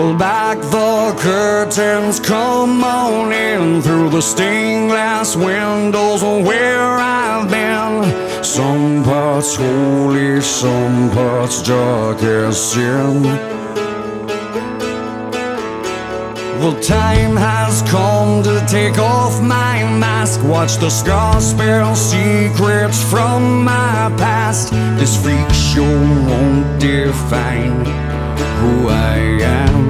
Pull back the curtains, come on in through the stained glass windows where I've been. Some parts holy, some parts dark as sin. Well, time has come to take off my mask, watch the scars spell secrets from my past. This freak show won't define who I am.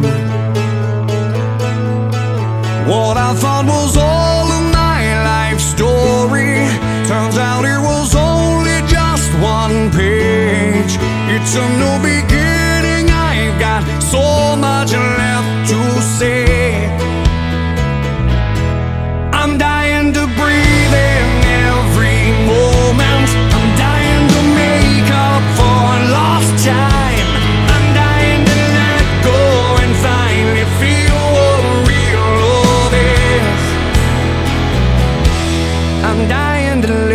What I thought was all of my life story turns out it was only just one page. It's a new beginning, I've got so much left to say. I'm dying to breathe in every moment. I'm dying to make up for lost time. I'm dying to let go and finally feel what real love is. I'm dying to